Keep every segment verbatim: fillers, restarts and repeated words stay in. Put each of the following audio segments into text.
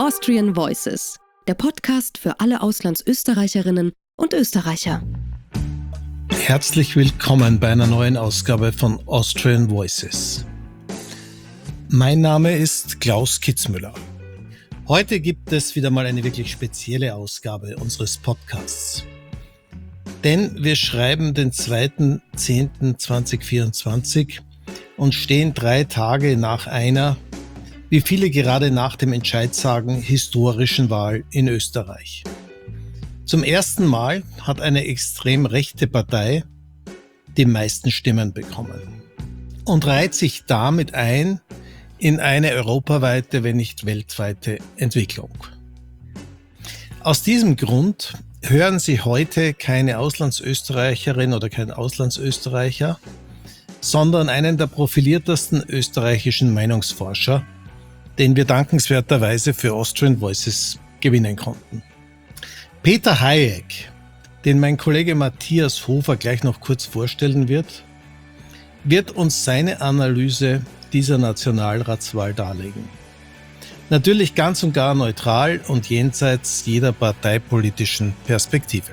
Austrian Voices, der Podcast für alle Auslandsösterreicherinnen und Österreicher. Herzlich willkommen bei einer neuen Ausgabe von Austrian Voices. Mein Name ist Klaus Kitzmüller. Heute gibt es wieder mal eine wirklich spezielle Ausgabe unseres Podcasts. Denn wir schreiben den zweiten zehnten zweitausendvierundzwanzig und stehen drei Tage nach einer, wie viele gerade nach dem Entscheid sagen, historischen Wahl in Österreich. Zum ersten Mal hat eine extrem rechte Partei die meisten Stimmen bekommen und reiht sich damit ein in eine europaweite, wenn nicht weltweite Entwicklung. Aus diesem Grund hören Sie heute keine Auslandsösterreicherin oder keinen Auslandsösterreicher, sondern einen der profiliertesten österreichischen Meinungsforscher, den wir dankenswerterweise für Austrian Voices gewinnen konnten. Peter Hayek, den mein Kollege Matthias Hofer gleich noch kurz vorstellen wird, wird uns seine Analyse dieser Nationalratswahl darlegen. Natürlich ganz und gar neutral und jenseits jeder parteipolitischen Perspektive.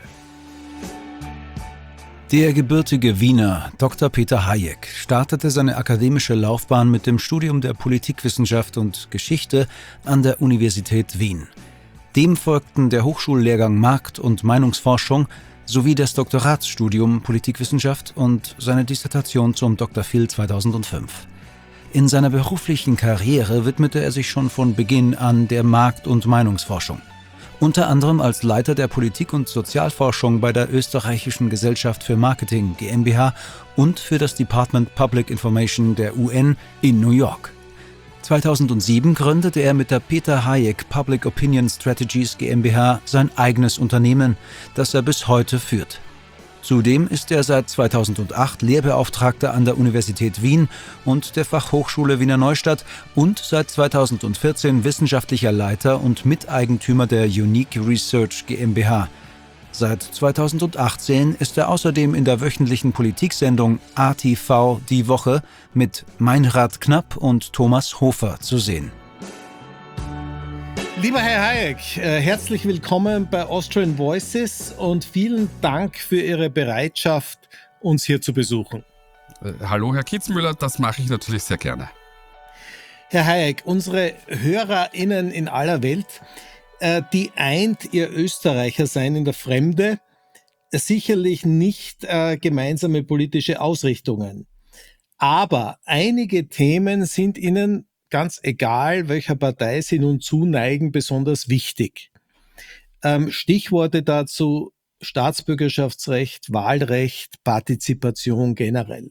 Der gebürtige Wiener Doktor Peter Hayek startete seine akademische Laufbahn mit dem Studium der Politikwissenschaft und Geschichte an der Universität Wien. Dem folgten der Hochschullehrgang Markt- und Meinungsforschung sowie das Doktoratsstudium Politikwissenschaft und seine Dissertation zum Doktor Phil zweitausendfünf. In seiner beruflichen Karriere widmete er sich schon von Beginn an der Markt- und Meinungsforschung. Unter anderem als Leiter der Politik- und Sozialforschung bei der Österreichischen Gesellschaft für Marketing GmbH und für das Department Public Information der U N in New York. zweitausendsieben gründete er mit der Peter Hayek Public Opinion Strategies GmbH sein eigenes Unternehmen, das er bis heute führt. Zudem ist er seit zweitausendacht Lehrbeauftragter an der Universität Wien und der Fachhochschule Wiener Neustadt und seit zweitausendvierzehn wissenschaftlicher Leiter und Miteigentümer der Unique Research GmbH. Seit zweitausendachtzehn ist er außerdem in der wöchentlichen Politiksendung A T V Die Woche mit Meinrad Knapp und Thomas Hofer zu sehen. Lieber Herr Hayek, äh, herzlich willkommen bei Austrian Voices und vielen Dank für Ihre Bereitschaft, uns hier zu besuchen. Äh, hallo Herr Kitzmüller, das mache ich natürlich sehr gerne. Herr Hayek, unsere HörerInnen in aller Welt, äh, die eint ihr Österreicher sein in der Fremde, äh, sicherlich nicht äh, gemeinsame politische Ausrichtungen. Aber einige Themen sind Ihnen ganz egal, welcher Partei Sie nun zuneigen, besonders wichtig. Ähm, Stichworte dazu: Staatsbürgerschaftsrecht, Wahlrecht, Partizipation generell.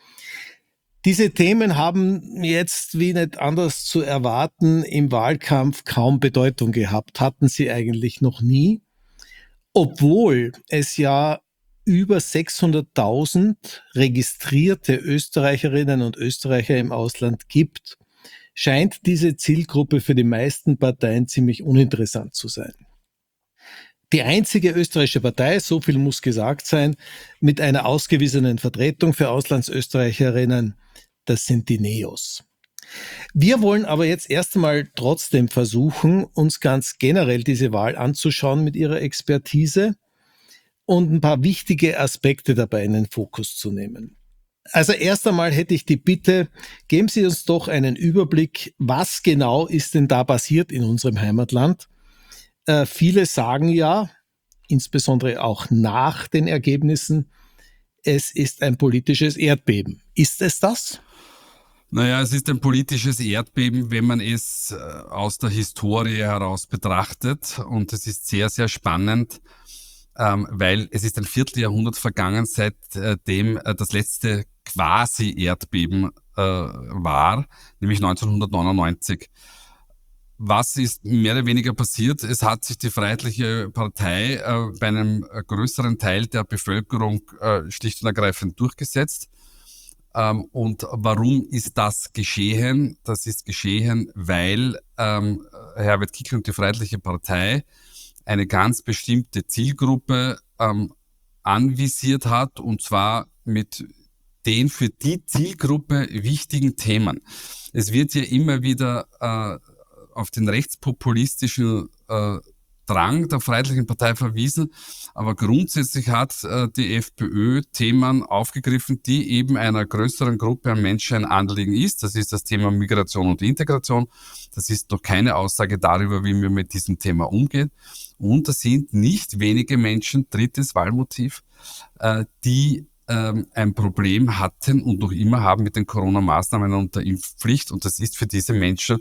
Diese Themen haben jetzt, wie nicht anders zu erwarten, im Wahlkampf kaum Bedeutung gehabt, hatten sie eigentlich noch nie, obwohl es ja über sechshunderttausend registrierte Österreicherinnen und Österreicher im Ausland gibt, scheint diese Zielgruppe für die meisten Parteien ziemlich uninteressant zu sein. Die einzige österreichische Partei, so viel muss gesagt sein, mit einer ausgewiesenen Vertretung für Auslandsösterreicherinnen, das sind die Neos. Wir wollen aber jetzt erst einmal trotzdem versuchen, uns ganz generell diese Wahl anzuschauen mit ihrer Expertise und ein paar wichtige Aspekte dabei in den Fokus zu nehmen. Also erst einmal hätte ich die Bitte, geben Sie uns doch einen Überblick, was genau ist denn da passiert in unserem Heimatland? Äh, viele sagen ja, insbesondere auch nach den Ergebnissen, es ist ein politisches Erdbeben. Ist es das? Naja, es ist ein politisches Erdbeben, wenn man es aus der Historie heraus betrachtet. Und es ist sehr, sehr spannend, ähm, weil es ist ein Vierteljahrhundert vergangen, seitdem äh, das letzte quasi Erdbeben äh, war, nämlich neunzehnhundertneunundneunzig. Was ist mehr oder weniger passiert? Es hat sich die Freiheitliche Partei äh, bei einem größeren Teil der Bevölkerung äh, schlicht und ergreifend durchgesetzt. Ähm, und warum ist das geschehen? Das ist geschehen, weil ähm, Herbert Kickl und die Freiheitliche Partei eine ganz bestimmte Zielgruppe ähm, anvisiert hat, und zwar mit den für die Zielgruppe wichtigen Themen. Es wird ja immer wieder äh, auf den rechtspopulistischen äh, Drang der Freiheitlichen Partei verwiesen, aber grundsätzlich hat äh, die FPÖ Themen aufgegriffen, die eben einer größeren Gruppe an Menschen ein Anliegen ist. Das ist das Thema Migration und Integration. Das ist noch keine Aussage darüber, wie man mit diesem Thema umgeht. Und das sind nicht wenige Menschen, drittes Wahlmotiv, äh, die ähm, ein Problem hatten und noch immer haben mit den Corona-Maßnahmen und der Impfpflicht. Und das ist für diese Menschen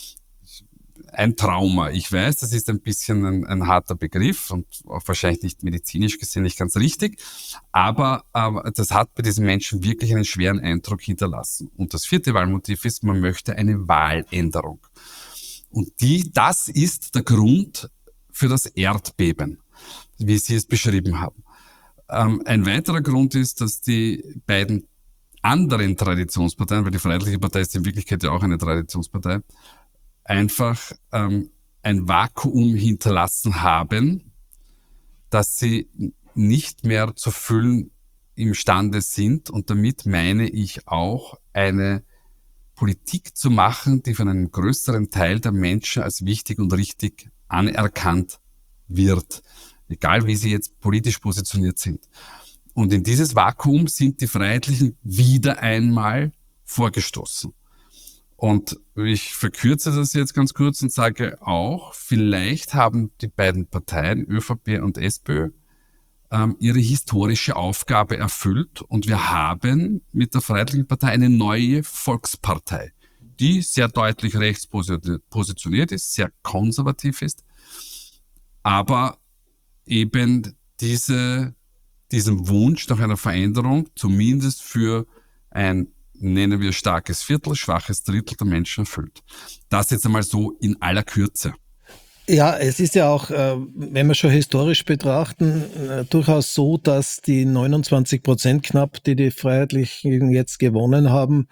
ein Trauma. Ich weiß, das ist ein bisschen ein, ein harter Begriff und auch wahrscheinlich nicht medizinisch gesehen nicht ganz richtig, aber, aber das hat bei diesen Menschen wirklich einen schweren Eindruck hinterlassen. Und das vierte Wahlmotiv ist, man möchte eine Wahländerung. Und die, das ist der Grund für das Erdbeben, wie Sie es beschrieben haben. Ähm, ein weiterer Grund ist, dass die beiden anderen Traditionsparteien, weil die Freiheitliche Partei ist in Wirklichkeit ja auch eine Traditionspartei, einfach ähm, ein Vakuum hinterlassen haben, dass sie nicht mehr zu füllen imstande sind. Und damit meine ich auch, eine Politik zu machen, die von einem größeren Teil der Menschen als wichtig und richtig anerkannt wird, egal wie sie jetzt politisch positioniert sind. Und in dieses Vakuum sind die Freiheitlichen wieder einmal vorgestoßen. Und ich verkürze das jetzt ganz kurz und sage auch, vielleicht haben die beiden Parteien, ÖVP und SPÖ, ähm, ihre historische Aufgabe erfüllt und wir haben mit der Freiheitlichen Partei eine neue Volkspartei, die sehr deutlich rechts positioniert ist, sehr konservativ ist, aber eben diese, diesen Wunsch nach einer Veränderung zumindest für ein, nennen wir starkes Viertel, schwaches Drittel der Menschen erfüllt. Das jetzt einmal so in aller Kürze. Ja, es ist ja auch, wenn wir schon historisch betrachten, durchaus so, dass die neunundzwanzig Prozent knapp, die die Freiheitlichen jetzt gewonnen haben,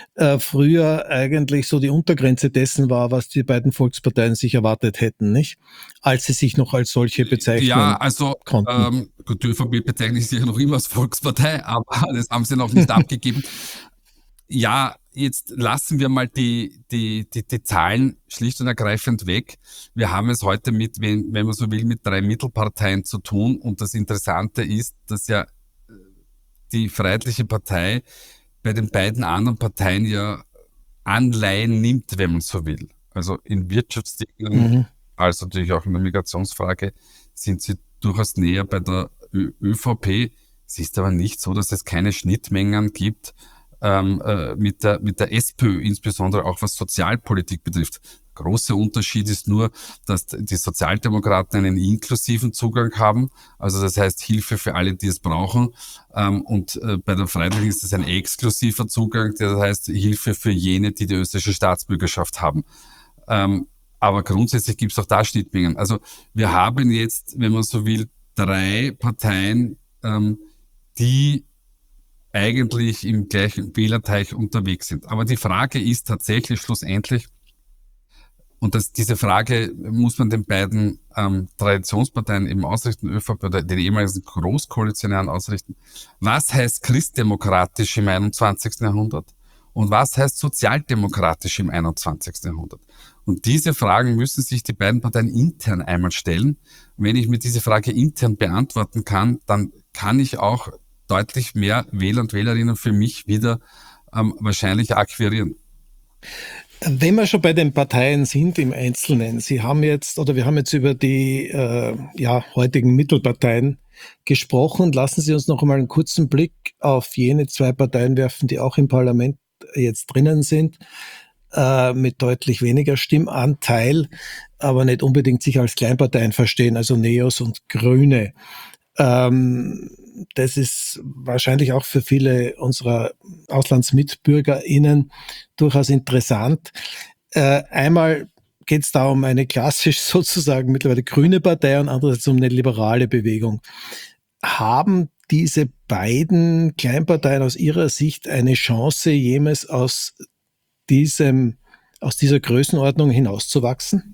früher eigentlich so die Untergrenze dessen war, was die beiden Volksparteien sich erwartet hätten, nicht? Als sie sich noch als solche bezeichnen Ja, also konnten. Ähm, die ÖVP bezeichnet sich ja noch immer als Volkspartei, aber das haben sie noch nicht abgegeben. Ja, jetzt lassen wir mal die, die, die, die Zahlen schlicht und ergreifend weg. Wir haben es heute mit, wenn, wenn man so will, mit drei Mittelparteien zu tun. Und das Interessante ist, dass ja die Freiheitliche Partei bei den beiden anderen Parteien ja Anleihen nimmt, wenn man so will. Also in Wirtschaftsdingen, mhm. als natürlich auch in der Migrationsfrage, sind sie durchaus näher bei der Ö- ÖVP. Es ist aber nicht so, dass es keine Schnittmengen gibt, Ähm, äh, mit der mit der SPÖ, insbesondere auch was Sozialpolitik betrifft. Großer Unterschied ist nur, dass die Sozialdemokraten einen inklusiven Zugang haben, also das heißt Hilfe für alle, die es brauchen, ähm, und äh, bei der Freiheitlichen ist es ein exklusiver Zugang, das heißt Hilfe für jene, die die österreichische Staatsbürgerschaft haben. Ähm, aber grundsätzlich gibt es auch da Schnittmengen. Also wir haben jetzt, wenn man so will, drei Parteien, ähm, die eigentlich im gleichen Wählerteich unterwegs sind. Aber die Frage ist tatsächlich schlussendlich, und das, diese Frage muss man den beiden ähm, Traditionsparteien eben ausrichten, ÖVP oder den ehemaligen Großkoalitionären ausrichten. Was heißt christdemokratisch im einundzwanzigsten Jahrhundert? Und was heißt sozialdemokratisch im einundzwanzigsten Jahrhundert? Und diese Fragen müssen sich die beiden Parteien intern einmal stellen. Und wenn ich mir diese Frage intern beantworten kann, dann kann ich auch deutlich mehr Wähler und Wählerinnen für mich wieder ähm, wahrscheinlich akquirieren. Wenn wir schon bei den Parteien sind im Einzelnen, Sie haben jetzt, oder wir haben jetzt über die äh, ja, heutigen Mittelparteien gesprochen. Lassen Sie uns noch einmal einen kurzen Blick auf jene zwei Parteien werfen, die auch im Parlament jetzt drinnen sind, äh, mit deutlich weniger Stimmanteil, aber nicht unbedingt sich als Kleinparteien verstehen, also Neos und Grüne. Ähm, das ist wahrscheinlich auch für viele unserer AuslandsmitbürgerInnen durchaus interessant. Äh, einmal geht es da um eine klassisch sozusagen mittlerweile grüne Partei und andererseits um eine liberale Bewegung. Haben diese beiden Kleinparteien aus Ihrer Sicht eine Chance, jemals aus diesem, aus dieser Größenordnung hinauszuwachsen?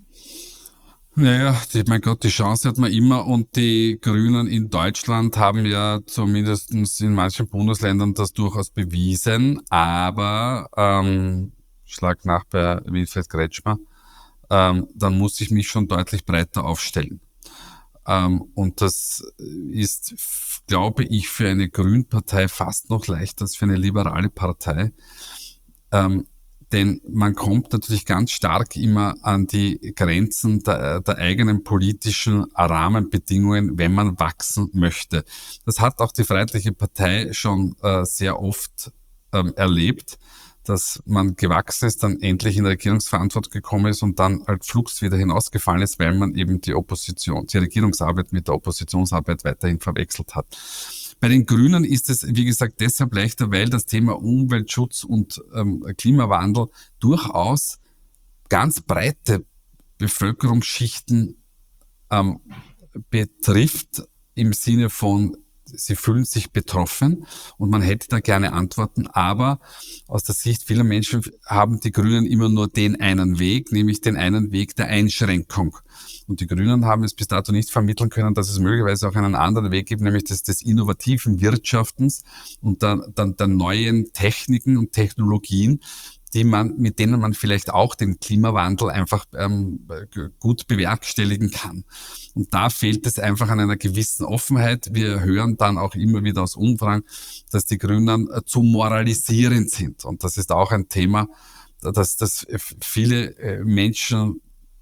Naja, die, mein Gott, die Chance hat man immer und die Grünen in Deutschland haben ja zumindest in manchen Bundesländern das durchaus bewiesen, aber ähm, schlag nach bei Winfried Kretschmer, ähm, dann muss ich mich schon deutlich breiter aufstellen. Ähm, und das ist, glaube ich, für eine Grünpartei fast noch leichter als für eine liberale Partei. Ähm, denn man kommt natürlich ganz stark immer an die Grenzen der, der eigenen politischen Rahmenbedingungen, wenn man wachsen möchte. Das hat auch die Freiheitliche Partei schon äh, sehr oft ähm, erlebt, dass man gewachsen ist, dann endlich in die Regierungsverantwortung gekommen ist und dann halt flugs wieder hinausgefallen ist, weil man eben die Opposition, die Regierungsarbeit mit der Oppositionsarbeit weiterhin verwechselt hat. Bei den Grünen ist es, wie gesagt, deshalb leichter, weil das Thema Umweltschutz und ähm, Klimawandel durchaus ganz breite Bevölkerungsschichten ähm, betrifft, im Sinne von, sie fühlen sich betroffen und man hätte da gerne Antworten, aber aus der Sicht vieler Menschen haben die Grünen immer nur den einen Weg, nämlich den einen Weg der Einschränkung. Und die Grünen haben es bis dato nicht vermitteln können, dass es möglicherweise auch einen anderen Weg gibt, nämlich des, des innovativen Wirtschaftens und der, der, der neuen Techniken und Technologien, die man, mit denen man vielleicht auch den Klimawandel einfach ähm, gut bewerkstelligen kann. Und da fehlt es einfach an einer gewissen Offenheit. Wir hören dann auch immer wieder aus Umfragen, dass die Grünen äh, zu moralisierend sind. Und das ist auch ein Thema, dass, dass viele äh, Menschen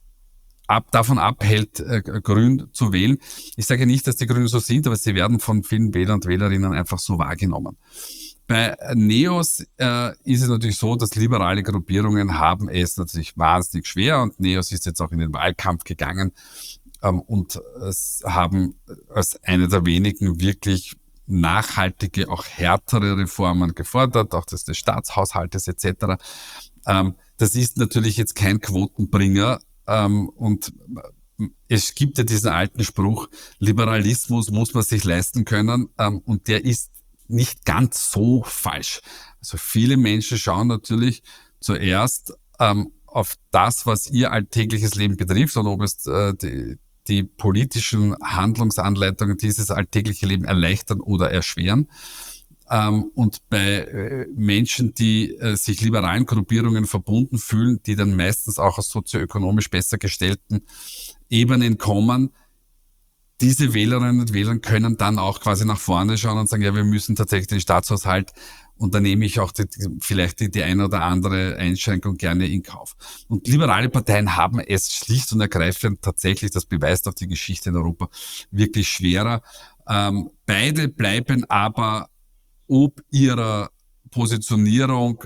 ab, davon abhält, äh, grün zu wählen. Ich sage nicht, dass die Grünen so sind, aber sie werden von vielen Wählern und Wählerinnen einfach so wahrgenommen. Bei NEOS äh, ist es natürlich so, dass liberale Gruppierungen haben es natürlich wahnsinnig schwer und NEOS ist jetzt auch in den Wahlkampf gegangen ähm, und es haben als eine der wenigen wirklich nachhaltige, auch härtere Reformen gefordert, auch des, des Staatshaushaltes et cetera. Ähm, das ist natürlich jetzt kein Quotenbringer ähm, und es gibt ja diesen alten Spruch, Liberalismus muss man sich leisten können ähm, und der ist nicht ganz so falsch. Also viele Menschen schauen natürlich zuerst ähm, auf das, was ihr alltägliches Leben betrifft und ob es äh, die, die politischen Handlungsanleitungen dieses alltägliche Leben erleichtern oder erschweren. Ähm, und bei äh, Menschen, die äh, sich liberalen Gruppierungen verbunden fühlen, die dann meistens auch aus sozioökonomisch besser gestellten Ebenen kommen, diese Wählerinnen und Wähler können dann auch quasi nach vorne schauen und sagen, ja, wir müssen tatsächlich den Staatshaushalt, und da nehme ich auch die, vielleicht die, die eine oder andere Einschränkung gerne in Kauf. Und liberale Parteien haben es schlicht und ergreifend tatsächlich, das beweist auch die Geschichte in Europa, wirklich schwerer. Ähm, beide bleiben aber ob ihrer Positionierung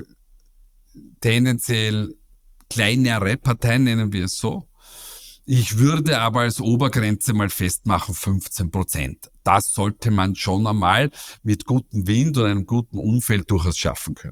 tendenziell kleinere Parteien, nennen wir es so. Ich würde aber als Obergrenze mal festmachen, fünfzehn Prozent. Das sollte man schon einmal mit gutem Wind und einem guten Umfeld durchaus schaffen können.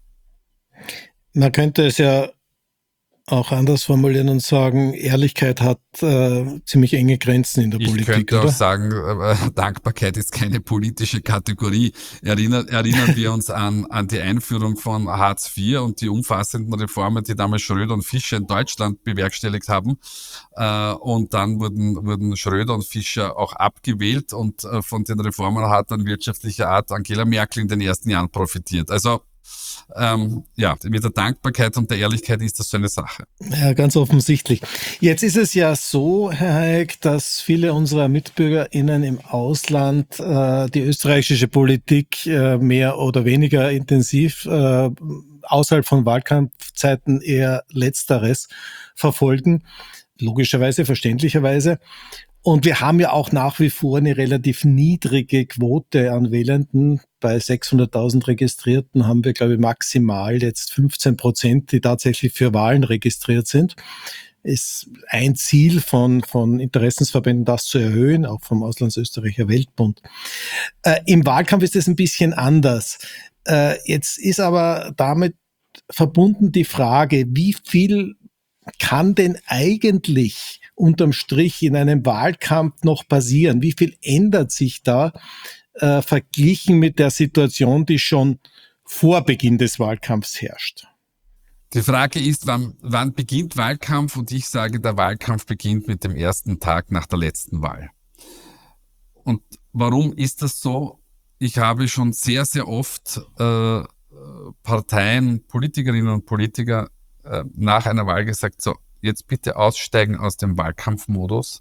Man könnte es ja auch anders formulieren und sagen, Ehrlichkeit hat äh, ziemlich enge Grenzen in der ich Politik, Ich könnte oder? auch sagen, äh, Dankbarkeit ist keine politische Kategorie. Erinnern, erinnern wir uns an, an die Einführung von Hartz vier und die umfassenden Reformen, die damals Schröder und Fischer in Deutschland bewerkstelligt haben. Äh, und dann wurden, wurden Schröder und Fischer auch abgewählt und äh, von den Reformen hat dann wirtschaftlicher Art Angela Merkel in den ersten Jahren profitiert. Also Ähm, ja, mit der Dankbarkeit und der Ehrlichkeit ist das so eine Sache. Ja, ganz offensichtlich. Jetzt ist es ja so, Herr Hayek, dass viele unserer MitbürgerInnen im Ausland äh, die österreichische Politik äh, mehr oder weniger intensiv äh, außerhalb von Wahlkampfzeiten eher Letzteres verfolgen. Logischerweise, verständlicherweise. Und wir haben ja auch nach wie vor eine relativ niedrige Quote an Wählenden. Bei sechshunderttausend Registrierten haben wir, glaube ich, maximal jetzt fünfzehn Prozent, die tatsächlich für Wahlen registriert sind. Ist ein Ziel von, von Interessensverbänden, das zu erhöhen, auch vom Auslandsösterreicher Weltbund. Äh, Im Wahlkampf ist es ein bisschen anders. Äh, jetzt ist aber damit verbunden die Frage, wie viel kann denn eigentlich unterm Strich in einem Wahlkampf noch passieren? Wie viel ändert sich da äh, verglichen mit der Situation, die schon vor Beginn des Wahlkampfs herrscht? Die Frage ist, wann, wann beginnt Wahlkampf? Und ich sage, der Wahlkampf beginnt mit dem ersten Tag nach der letzten Wahl. Und warum ist das so? Ich habe schon sehr, sehr oft äh, Parteien, Politikerinnen und Politiker nach einer Wahl gesagt, so, jetzt bitte aussteigen aus dem Wahlkampfmodus.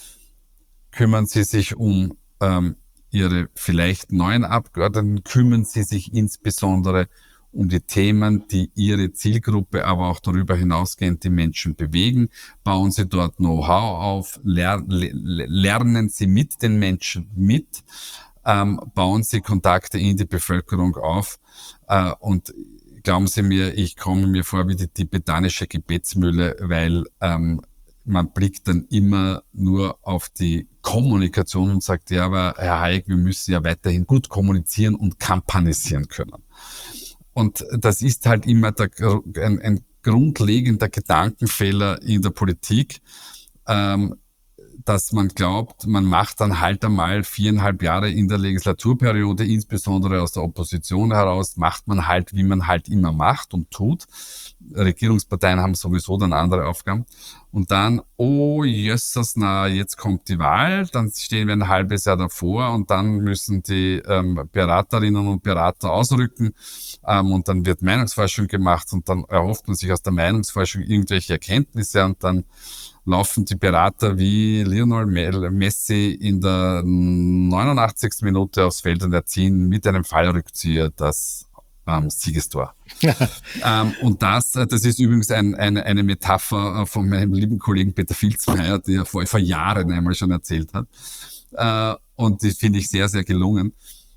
Kümmern Sie sich um ähm, Ihre vielleicht neuen Abgeordneten, kümmern Sie sich insbesondere um die Themen, die Ihre Zielgruppe, aber auch darüber hinausgehend die Menschen bewegen. Bauen Sie dort Know-how auf, ler- lernen Sie mit den Menschen mit, ähm, bauen Sie Kontakte in die Bevölkerung auf äh, und glauben Sie mir, ich komme mir vor wie die tibetanische Gebetsmühle, weil ähm, man blickt dann immer nur auf die Kommunikation und sagt, ja, aber Herr Hayek, wir müssen ja weiterhin gut kommunizieren und kampanisieren können. Und das ist halt immer der, ein, ein grundlegender Gedankenfehler in der Politik, ähm, dass man glaubt, man macht dann halt einmal viereinhalb Jahre in der Legislaturperiode, insbesondere aus der Opposition heraus, macht man halt, wie man halt immer macht und tut. Regierungsparteien haben sowieso dann andere Aufgaben. Und dann, oh jössers, na, jetzt kommt die Wahl, dann stehen wir ein halbes Jahr davor und dann müssen die ähm, Beraterinnen und Berater ausrücken ähm, und dann wird Meinungsforschung gemacht und dann erhofft man sich aus der Meinungsforschung irgendwelche Erkenntnisse und dann laufen die Berater wie Lionel Messi in der neunundachtzigsten Minute aufs Feld und erzielen mit einem Fallrückzieher das ähm, Siegestor. ähm, und das, das ist übrigens ein, eine, eine Metapher von meinem lieben Kollegen Peter Filzmeier, der vor, vor Jahren einmal schon erzählt hat. Äh, und die finde ich sehr, sehr gelungen.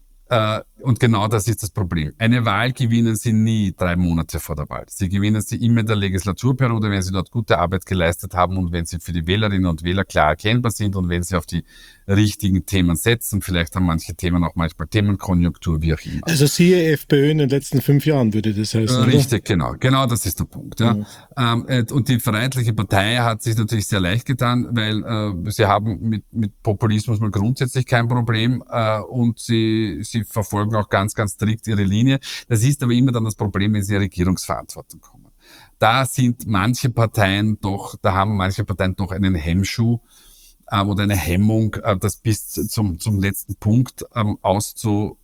Und genau das ist das Problem. Eine Wahl gewinnen Sie nie drei Monate vor der Wahl. Sie gewinnen sie immer in der Legislaturperiode, wenn Sie dort gute Arbeit geleistet haben und wenn Sie für die Wählerinnen und Wähler klar erkennbar sind und wenn Sie auf die richtigen Themen setzen. Vielleicht haben manche Themen auch manchmal Themenkonjunktur, wie auch immer. Also siehe FPÖ in den letzten fünf Jahren, würde das heißen. Richtig, oder? genau. Genau das ist der Punkt. Ja. Mhm. Ähm, und die Freiheitliche Partei hat sich natürlich sehr leicht getan, weil äh, sie haben mit, mit Populismus mal grundsätzlich kein Problem äh, und sie, sie verfolgen auch ganz, ganz strikt ihre Linie. Das ist aber immer dann das Problem, wenn sie in die Regierungsverantwortung kommen. Da sind manche Parteien doch, da haben manche Parteien doch einen Hemmschuh äh, oder eine Hemmung, äh, das bis zum, zum letzten Punkt ähm, auszuüben,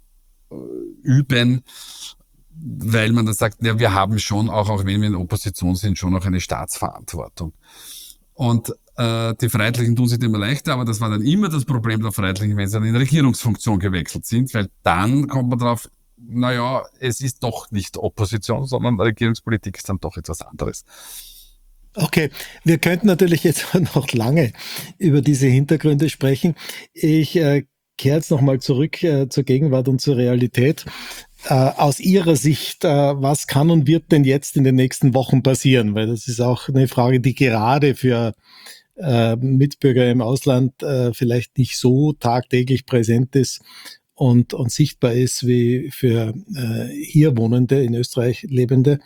weil man dann sagt, ja, wir haben schon, auch, auch wenn wir in Opposition sind, schon auch eine Staatsverantwortung. Und äh, die Freiheitlichen tun sich immer leichter, aber das war dann immer das Problem der Freiheitlichen, wenn sie dann in die Regierungsfunktion gewechselt sind, weil dann kommt man drauf, naja, es ist doch nicht Opposition, sondern Regierungspolitik ist dann doch etwas anderes. Okay, wir könnten natürlich jetzt noch lange über diese Hintergründe sprechen. Ich äh, kehre jetzt nochmal zurück äh, zur Gegenwart und zur Realität. Äh, aus Ihrer Sicht, äh, was kann und wird denn jetzt in den nächsten Wochen passieren? Weil das ist auch eine Frage, die gerade für äh, Mitbürger im Ausland äh, vielleicht nicht so tagtäglich präsent ist und, und sichtbar ist wie für äh, hier Wohnende, in Österreich Lebende.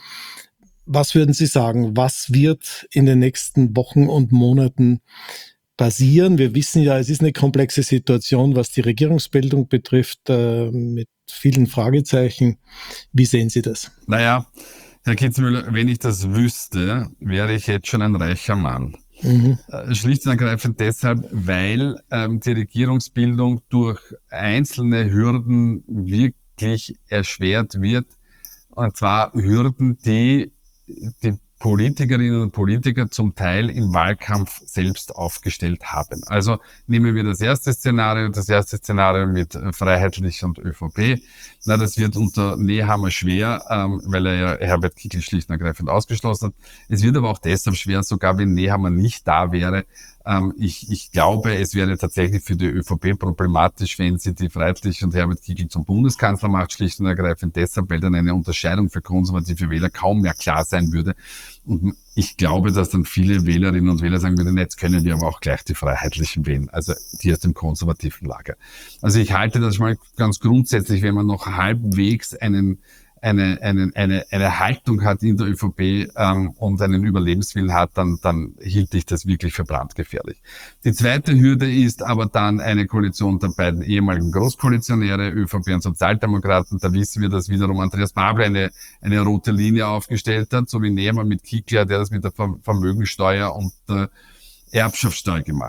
Was würden Sie sagen, was wird in den nächsten Wochen und Monaten passieren? Wir wissen ja, es ist eine komplexe Situation, was die Regierungsbildung betrifft, äh, mit vielen Fragezeichen. Wie sehen Sie das? Naja, Herr Kitzmüller, wenn ich das wüsste, wäre ich jetzt schon ein reicher Mann. Mhm. Äh, schlicht und ergreifend deshalb, weil ähm, die Regierungsbildung durch einzelne Hürden wirklich erschwert wird. Und zwar Hürden, die die Politikerinnen und Politiker zum Teil im Wahlkampf selbst aufgestellt haben. Also nehmen wir das erste Szenario, das erste Szenario mit Freiheitlich und ÖVP. Na, das wird unter Nehammer schwer, ähm, weil er ja Herbert Kickl schlicht und ergreifend ausgeschlossen hat. Es wird aber auch deshalb schwer, sogar wenn Nehammer nicht da wäre. Ähm, ich, ich glaube, es wäre tatsächlich für die ÖVP problematisch, wenn sie die Freiheitliche und Herbert Kickl zum Bundeskanzler macht, schlicht und ergreifend deshalb, weil dann eine Unterscheidung für konservative Wähler kaum mehr klar sein würde. Und ich glaube, dass dann viele Wählerinnen und Wähler sagen würden, jetzt können wir aber auch gleich die Freiheitlichen wählen, also die aus dem konservativen Lager. Also ich halte das mal ganz grundsätzlich, wenn man noch halbwegs einen eine eine eine eine Haltung hat in der ÖVP ähm, und einen Überlebenswillen hat, dann dann hielt ich das wirklich für brandgefährlich. Die zweite Hürde ist aber dann eine Koalition der beiden ehemaligen Großkoalitionäre, ÖVP und Sozialdemokraten. Da wissen wir, dass wiederum Andreas Babler eine eine rote Linie aufgestellt hat, so wie Nehammer mit Kickl, der das mit der Vermögensteuer und der Erbschaftssteuer gemacht.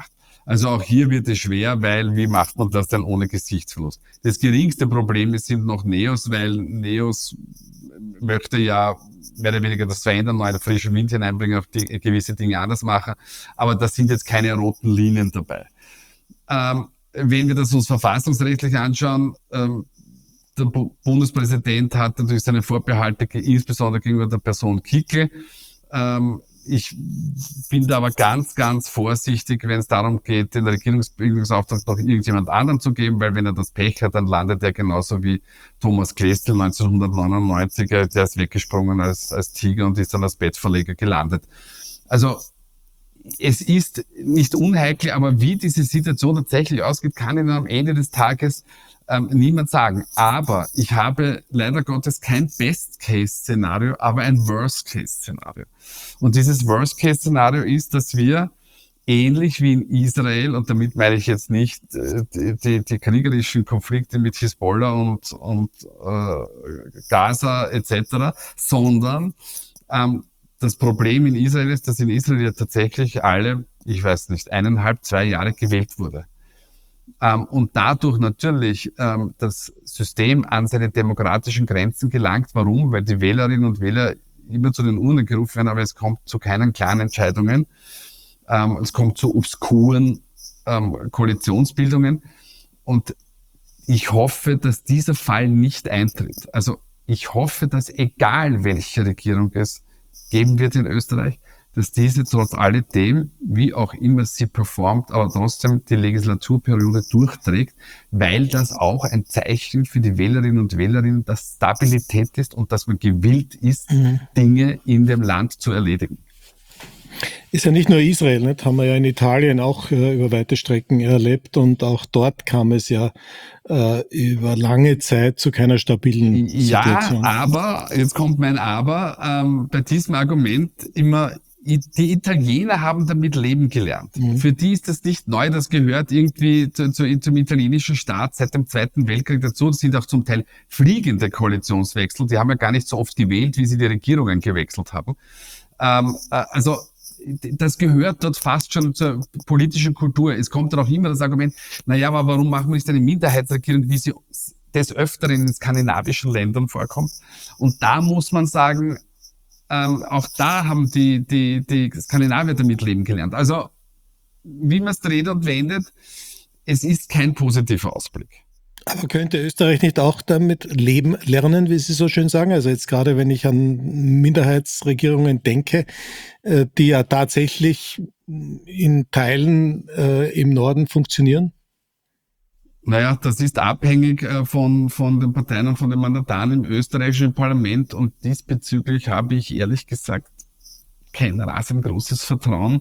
Also auch hier wird es schwer, weil wie macht man das denn ohne Gesichtsverlust? Das geringste Problem sind noch Neos, weil Neos möchte ja mehr oder weniger das verändern, neue frischen Wind hineinbringen, auf die gewisse Dinge anders machen. Aber da sind jetzt keine roten Linien dabei. Ähm, wenn wir das uns verfassungsrechtlich anschauen, ähm, der Bundespräsident hat natürlich seine Vorbehalte, insbesondere gegenüber der Person Kickl. Ähm, ich bin da aber ganz, ganz vorsichtig, wenn es darum geht, den Regierungsbildungsauftrag noch irgendjemand anderem zu geben, weil wenn er das Pech hat, dann landet er genauso wie Thomas Klestil neunzehnhundertneunundneunzig, der ist weggesprungen als, als Tiger und ist dann als Bettverleger gelandet. Also es ist nicht unheikel, aber wie diese Situation tatsächlich ausgeht, kann Ihnen am Ende des Tages ähm, niemand sagen. Aber ich habe leider Gottes kein Best-Case-Szenario, aber ein Worst-Case-Szenario. Und dieses Worst-Case-Szenario ist, dass wir ähnlich wie in Israel, und damit meine ich jetzt nicht äh, die, die, die kriegerischen Konflikte mit Hisbollah und, und äh, Gaza et cetera, sondern ähm, das Problem in Israel ist, dass in Israel ja tatsächlich alle, ich weiß nicht, eineinhalb, zwei Jahre gewählt wurde. Ähm, und dadurch natürlich ähm, das System an seine demokratischen Grenzen gelangt. Warum? Weil die Wählerinnen und Wähler immer zu den Urnen gerufen werden, aber es kommt zu keinen klaren Entscheidungen. Ähm, es kommt zu obskuren ähm, Koalitionsbildungen. Und ich hoffe, dass dieser Fall nicht eintritt. Also ich hoffe, dass egal welche Regierung es geben wird in Österreich, dass diese trotz alledem, wie auch immer sie performt, aber trotzdem die Legislaturperiode durchträgt, weil das auch ein Zeichen für die Wählerinnen und Wähler, dass Stabilität ist und dass man gewillt ist, mhm. Dinge in dem Land zu erledigen. Ist ja nicht nur Israel, nicht? Haben wir ja in Italien auch äh, über weite Strecken erlebt und auch dort kam es ja äh, über lange Zeit zu keiner stabilen Situation. Ja, aber, jetzt kommt mein Aber, ähm, bei diesem Argument immer, die Italiener haben damit leben gelernt. Mhm. Für die ist das nicht neu, das gehört irgendwie zu, zu, zum italienischen Staat seit dem Zweiten Weltkrieg dazu. Das sind auch zum Teil fliegende Koalitionswechsel. Die haben ja gar nicht so oft gewählt, wie sie die Regierungen gewechselt haben. Ähm, äh, also, das gehört dort fast schon zur politischen Kultur. Es kommt dann auch immer das Argument, naja, aber warum machen wir nicht eine Minderheitsregierung, wie sie des Öfteren in skandinavischen Ländern vorkommt? Und da muss man sagen, ähm, auch da haben die, die, die Skandinavier damit leben gelernt. Also, wie man es dreht und wendet, es ist kein positiver Ausblick. Aber könnte Österreich nicht auch damit leben lernen, wie Sie so schön sagen? Also jetzt gerade, wenn ich an Minderheitsregierungen denke, die ja tatsächlich in Teilen äh, im Norden funktionieren? Naja, das ist abhängig äh, von, von den Parteien und von den Mandataren im österreichischen Parlament und diesbezüglich habe ich ehrlich gesagt kein rasend großes Vertrauen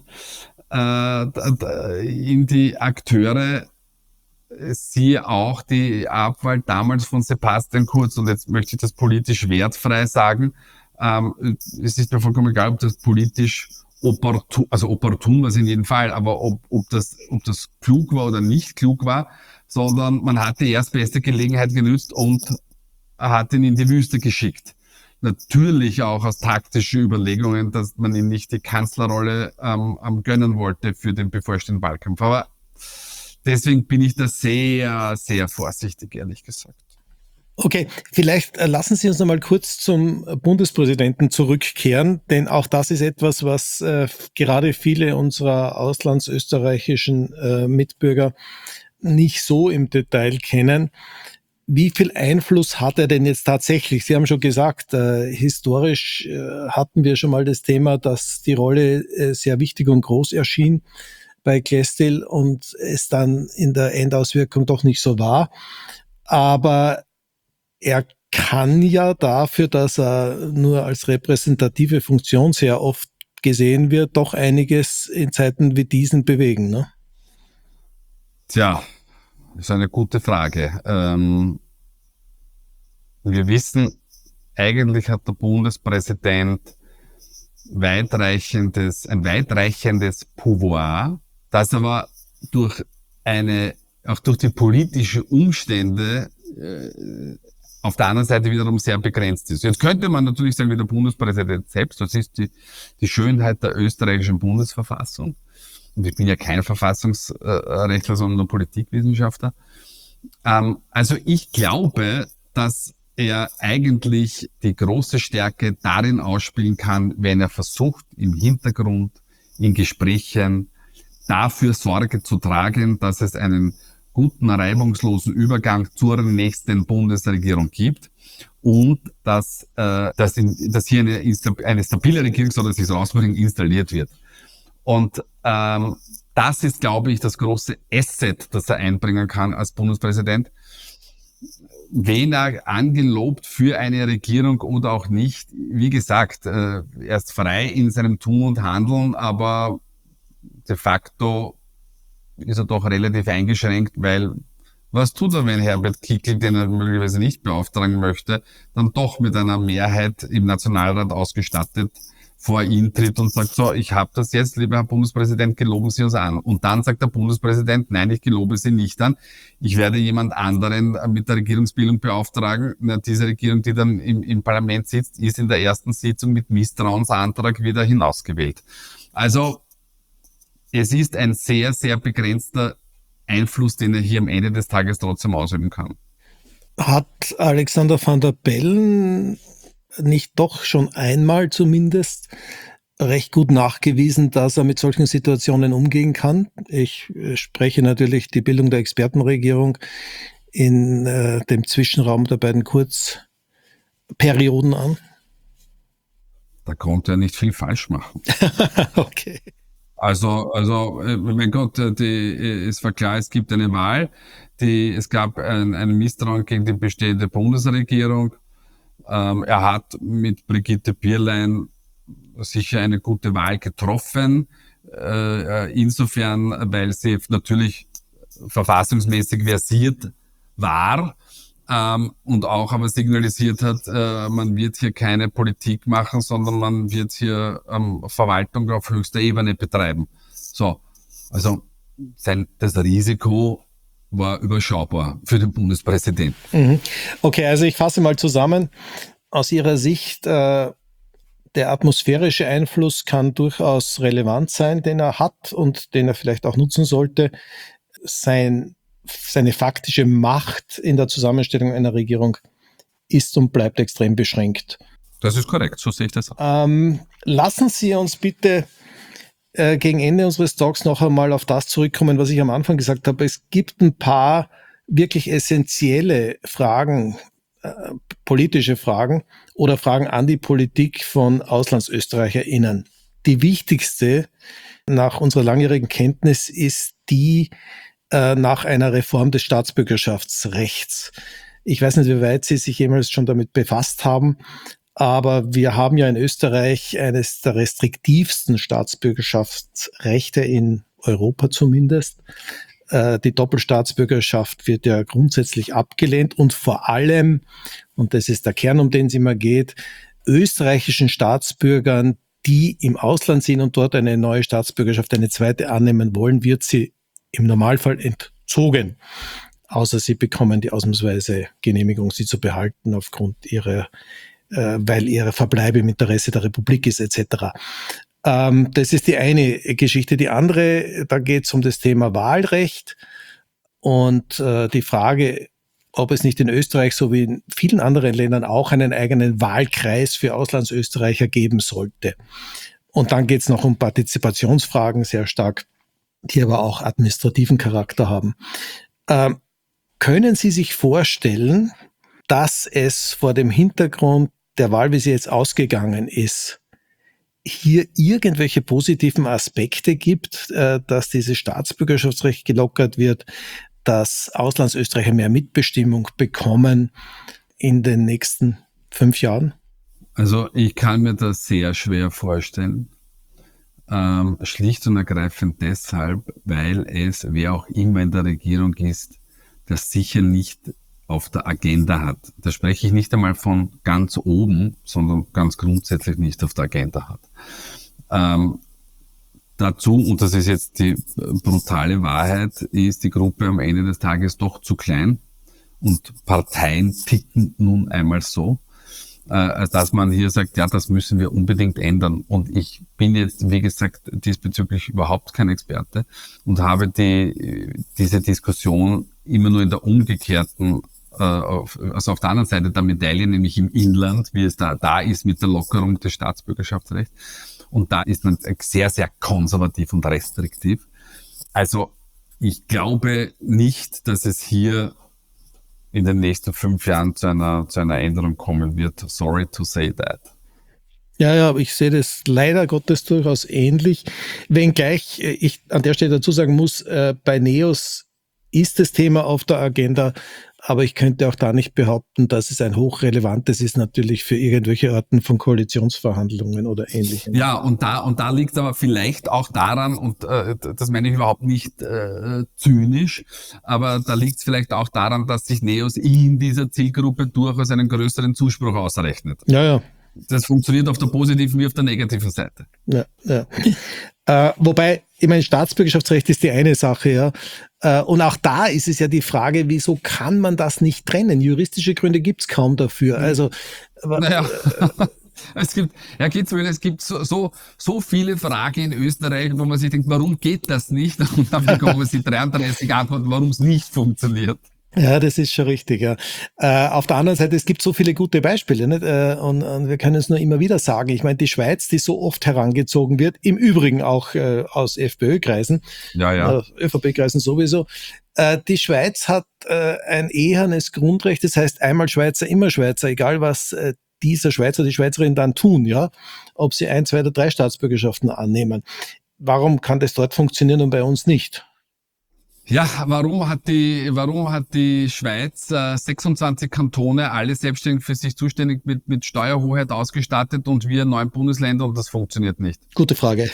äh, in die Akteure. Siehe auch die Abwahl damals von Sebastian Kurz und jetzt möchte ich das politisch wertfrei sagen. Ähm, es ist mir vollkommen egal, ob das politisch opportun, also opportun war es in jedem Fall, aber ob, ob, das, ob das klug war oder nicht klug war, sondern man hat die erstbeste Gelegenheit genutzt und hat ihn in die Wüste geschickt. Natürlich auch aus taktischen Überlegungen, dass man ihm nicht die Kanzlerrolle ähm, gönnen wollte für den bevorstehenden Wahlkampf. Aber deswegen bin ich da sehr, sehr vorsichtig, ehrlich gesagt. Okay, vielleicht lassen Sie uns noch mal kurz zum Bundespräsidenten zurückkehren, denn auch das ist etwas, was äh, gerade viele unserer auslandsösterreichischen äh, Mitbürger nicht so im Detail kennen. Wie viel Einfluss hat er denn jetzt tatsächlich? Sie haben schon gesagt, äh, historisch äh, hatten wir schon mal das Thema, dass die Rolle äh, sehr wichtig und groß erschien bei Klestil und es dann in der Endauswirkung doch nicht so war. Aber er kann ja dafür, dass er nur als repräsentative Funktion sehr oft gesehen wird, doch einiges in Zeiten wie diesen bewegen, ne? Tja, das ist eine gute Frage. Ähm, wir wissen, eigentlich hat der Bundespräsident weitreichendes, ein weitreichendes Pouvoir, das aber durch eine, auch durch die politischen Umstände äh, auf der anderen Seite wiederum sehr begrenzt ist. Jetzt könnte man natürlich sagen, wie der Bundespräsident selbst, das ist die, die Schönheit der österreichischen Bundesverfassung. ich bin ja kein Verfassungsrechtler, sondern nur Politikwissenschaftler. Ähm, also ich glaube, dass er eigentlich die große Stärke darin ausspielen kann, wenn er versucht, im Hintergrund, in Gesprächen dafür Sorge zu tragen, dass es einen guten, reibungslosen Übergang zur nächsten Bundesregierung gibt und dass, äh, dass, in, dass hier eine, eine stabile Regierung, so dass ich es rausbringe, installiert wird. Und ähm, das ist, glaube ich, das große Asset, das er einbringen kann als Bundespräsident. Wen er angelobt für eine Regierung oder auch nicht, wie gesagt, äh, er ist frei in seinem Tun und Handeln, aber de facto ist er doch relativ eingeschränkt, weil was tut er, wenn Herbert Kickl, den er möglicherweise nicht beauftragen möchte, dann doch mit einer Mehrheit im Nationalrat ausgestattet vor ihn tritt und sagt, so, ich habe das jetzt, lieber Herr Bundespräsident, geloben Sie uns an. Und dann sagt der Bundespräsident, nein, ich gelobe Sie nicht an. Ich werde jemand anderen mit der Regierungsbildung beauftragen. Na, diese Regierung, die dann im, im Parlament sitzt, ist in der ersten Sitzung mit Misstrauensantrag wieder hinausgewählt. Also es ist ein sehr, sehr begrenzter Einfluss, den er hier am Ende des Tages trotzdem ausüben kann. Hat Alexander Van der Bellen nicht doch schon einmal zumindest recht gut nachgewiesen, dass er mit solchen Situationen umgehen kann? Ich spreche natürlich die Bildung der Expertenregierung in äh, dem Zwischenraum der beiden Kurzperioden an. Da konnte er nicht viel falsch machen. Okay. Also, also, mein Gott, die, es war klar, es gibt eine Wahl. Die, es gab ein, ein Misstrauen gegen die bestehende Bundesregierung. Ähm, er hat mit Brigitte Bierlein sicher eine gute Wahl getroffen. Äh, insofern, weil sie natürlich verfassungsmäßig versiert war. Ähm, und auch aber signalisiert hat, äh, man wird hier keine Politik machen, sondern man wird hier ähm, Verwaltung auf höchster Ebene betreiben. So, also sein, das Risiko war überschaubar für den Bundespräsidenten. Mhm. Okay, also ich fasse mal zusammen. Aus Ihrer Sicht, äh, der atmosphärische Einfluss kann durchaus relevant sein, den er hat und den er vielleicht auch nutzen sollte. Sein Seine faktische Macht in der Zusammenstellung einer Regierung ist und bleibt extrem beschränkt. Das ist korrekt, so sehe ich das auch. Ähm, lassen Sie uns bitte äh, gegen Ende unseres Talks noch einmal auf das zurückkommen, was ich am Anfang gesagt habe. Es gibt ein paar wirklich essentielle Fragen, äh, politische Fragen oder Fragen an die Politik von AuslandsösterreicherInnen. Die wichtigste nach unserer langjährigen Kenntnis ist die nach einer Reform des Staatsbürgerschaftsrechts. Ich weiß nicht, wie weit Sie sich jemals schon damit befasst haben, aber wir haben ja in Österreich eines der restriktivsten Staatsbürgerschaftsrechte in Europa zumindest. Die Doppelstaatsbürgerschaft wird ja grundsätzlich abgelehnt und vor allem, und das ist der Kern, um den es immer geht, österreichischen Staatsbürgern, die im Ausland sind und dort eine neue Staatsbürgerschaft, eine zweite annehmen wollen, wird sie im Normalfall entzogen, außer sie bekommen die ausnahmsweise Genehmigung, sie zu behalten aufgrund ihrer, äh, weil ihre Verbleib im Interesse der Republik ist et cetera. Ähm, das ist die eine Geschichte. Die andere, da geht es um das Thema Wahlrecht und äh, die Frage, ob es nicht in Österreich so wie in vielen anderen Ländern auch einen eigenen Wahlkreis für Auslandsösterreicher geben sollte. Und dann geht es noch um Partizipationsfragen sehr stark, die aber auch administrativen Charakter haben. Ähm, können Sie sich vorstellen, dass es vor dem Hintergrund der Wahl, wie sie jetzt ausgegangen ist, hier irgendwelche positiven Aspekte gibt, äh, dass dieses Staatsbürgerschaftsrecht gelockert wird, dass Auslandsösterreicher mehr Mitbestimmung bekommen in den nächsten fünf Jahren? Also ich kann mir das sehr schwer vorstellen. Ähm, schlicht und ergreifend deshalb, weil es, wer auch immer in der Regierung ist, das sicher nicht auf der Agenda hat. Da spreche ich nicht einmal von ganz oben, sondern ganz grundsätzlich nicht auf der Agenda hat. Ähm, dazu, und das ist jetzt die brutale Wahrheit, ist die Gruppe am Ende des Tages doch zu klein und Parteien ticken nun einmal so. äh, als dass man hier sagt, ja, das müssen wir unbedingt ändern. Und ich bin jetzt, wie gesagt, diesbezüglich überhaupt kein Experte und habe die diese Diskussion immer nur in der umgekehrten, äh, auf, also auf der anderen Seite der Medaille, nämlich im Inland, wie es da, da ist mit der Lockerung des Staatsbürgerschaftsrechts. Und da ist man sehr, sehr konservativ und restriktiv. Also ich glaube nicht, dass es hier in den nächsten fünf Jahren zu einer, zu einer Änderung kommen wird. Sorry to say that. Ja, ja, aber ich sehe das leider Gottes durchaus ähnlich. Wenngleich ich an der Stelle dazu sagen muss, äh, bei NEOS ist das Thema auf der Agenda, aber ich könnte auch da nicht behaupten, dass es ein hochrelevantes ist, natürlich für irgendwelche Arten von Koalitionsverhandlungen oder Ähnlichem. Ja, und da und da liegt aber vielleicht auch daran, und äh, das meine ich überhaupt nicht äh, zynisch, aber da liegt es vielleicht auch daran, dass sich NEOS in dieser Zielgruppe durchaus einen größeren Zuspruch ausrechnet. Ja, ja. Das funktioniert auf der positiven wie auf der negativen Seite. Ja, ja. Äh, wobei, ich meine, Staatsbürgerschaftsrecht ist die eine Sache, ja. Äh, und auch da ist es ja die Frage, wieso kann man das nicht trennen? Juristische Gründe gibt's kaum dafür. Also, naja. Es gibt, ja, geht's mir, es gibt so, so, so viele Fragen in Österreich, wo man sich denkt, warum geht das nicht? Und dann bekommen sie dreiunddreißig Antworten, warum es nicht funktioniert. Ja, das ist schon richtig, ja. Äh, auf der anderen Seite, es gibt so viele gute Beispiele, nicht? Äh, und, und wir können es nur immer wieder sagen. Ich meine, die Schweiz, die so oft herangezogen wird, im Übrigen auch äh, aus FPÖ-Kreisen, ja, ja. äh, ÖVP-Kreisen sowieso. Äh, die Schweiz hat äh, ein ehernes Grundrecht, das heißt einmal Schweizer, immer Schweizer, egal was äh, dieser Schweizer, die Schweizerin dann tun, ja, ob sie ein, zwei oder drei Staatsbürgerschaften annehmen. Warum kann das dort funktionieren und bei uns nicht? Ja, warum hat die, warum hat die Schweiz äh, sechsundzwanzig Kantone, alle selbstständig für sich zuständig mit, mit Steuerhoheit ausgestattet und wir neun Bundesländer und das funktioniert nicht? Gute Frage.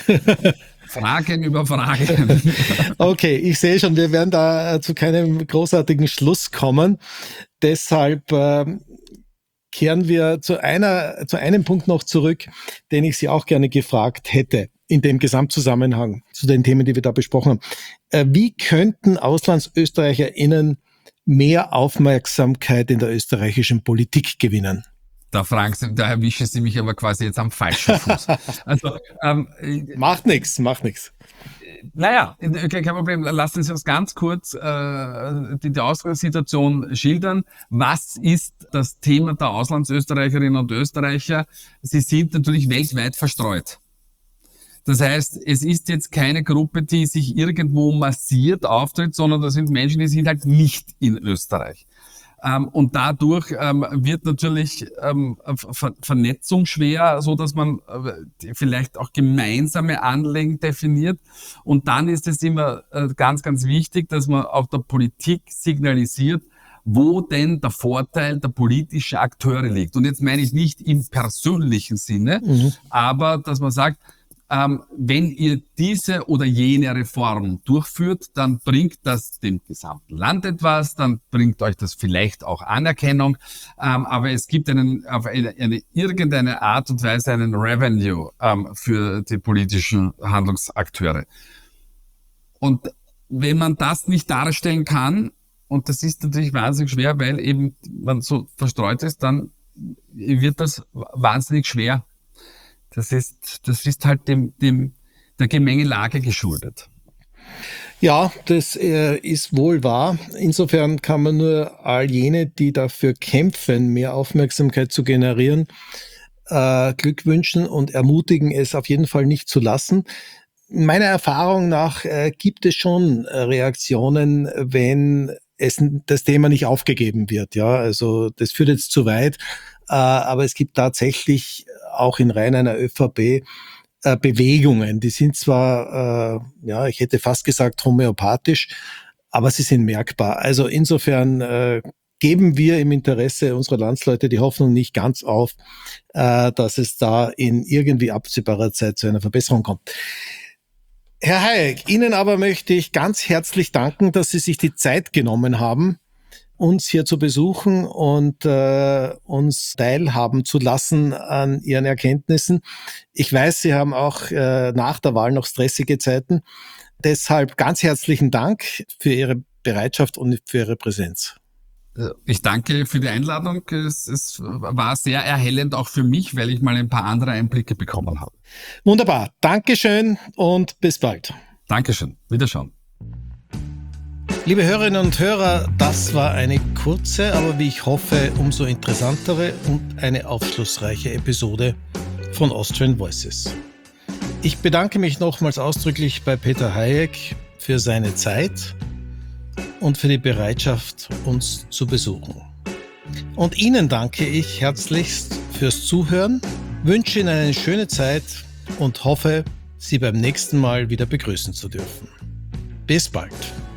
Fragen über Fragen. Okay, ich sehe schon, wir werden da zu keinem großartigen Schluss kommen. Deshalb äh, kehren wir zu einer, zu einem Punkt noch zurück, den ich Sie auch gerne gefragt hätte. In dem Gesamtzusammenhang zu den Themen, die wir da besprochen haben. Wie könnten AuslandsösterreicherInnen mehr Aufmerksamkeit in der österreichischen Politik gewinnen? Da fragen Sie, da erwischen Sie mich aber quasi jetzt am falschen Fuß. Also, ähm, macht nichts, macht nichts. Naja, kein Problem. Lassen Sie uns ganz kurz äh, die, die Ausgangssituation schildern. Was ist das Thema der Auslandsösterreicherinnen und Österreicher? Sie sind natürlich weltweit verstreut. Das heißt, es ist jetzt keine Gruppe, die sich irgendwo massiert auftritt, sondern das sind Menschen, die sind halt nicht in Österreich. Ähm, und dadurch ähm, wird natürlich ähm, Ver- Vernetzung schwer, so dass man äh, vielleicht auch gemeinsame Anliegen definiert. Und dann ist es immer äh, ganz, ganz wichtig, dass man auch der Politik signalisiert, wo denn der Vorteil der politischen Akteure liegt. Und jetzt meine ich nicht im persönlichen Sinne, mhm. aber dass man sagt, Ähm, wenn ihr diese oder jene Reform durchführt, dann bringt das dem gesamten Land etwas, dann bringt euch das vielleicht auch Anerkennung, ähm, aber es gibt einen, auf eine, eine irgendeine Art und Weise einen Revenue ähm, für die politischen Handlungsakteure. Und wenn man das nicht darstellen kann, und das ist natürlich wahnsinnig schwer, weil eben man so verstreut ist, dann wird das wahnsinnig schwer. Das ist, das ist halt dem, dem, der Gemengelage geschuldet. Ja, das äh, ist wohl wahr. Insofern kann man nur all jene, die dafür kämpfen, mehr Aufmerksamkeit zu generieren, äh, Glück wünschen und ermutigen, es auf jeden Fall nicht zu lassen. Meiner Erfahrung nach äh, gibt es schon Reaktionen, wenn es das Thema nicht aufgegeben wird. Ja, also das führt jetzt zu weit. Äh, aber es gibt tatsächlich auch in Reihen einer ÖVP äh, Bewegungen. Die sind zwar, äh, ja, ich hätte fast gesagt homöopathisch, aber sie sind merkbar. Also insofern äh, geben wir im Interesse unserer Landsleute die Hoffnung nicht ganz auf, äh, dass es da in irgendwie absehbarer Zeit zu einer Verbesserung kommt. Herr Hayek, Ihnen aber möchte ich ganz herzlich danken, dass Sie sich die Zeit genommen haben, uns hier zu besuchen und äh, uns teilhaben zu lassen an Ihren Erkenntnissen. Ich weiß, Sie haben auch äh, nach der Wahl noch stressige Zeiten. Deshalb ganz herzlichen Dank für Ihre Bereitschaft und für Ihre Präsenz. Ich danke für die Einladung. Es, es war sehr erhellend auch für mich, weil ich mal ein paar andere Einblicke bekommen habe. Wunderbar. Dankeschön und bis bald. Dankeschön. Wiederschauen. Liebe Hörerinnen und Hörer, das war eine kurze, aber wie ich hoffe, umso interessantere und eine aufschlussreiche Episode von Austrian Voices. Ich bedanke mich nochmals ausdrücklich bei Peter Hayek für seine Zeit und für die Bereitschaft, uns zu besuchen. Und Ihnen danke ich herzlichst fürs Zuhören, wünsche Ihnen eine schöne Zeit und hoffe, Sie beim nächsten Mal wieder begrüßen zu dürfen. Bis bald.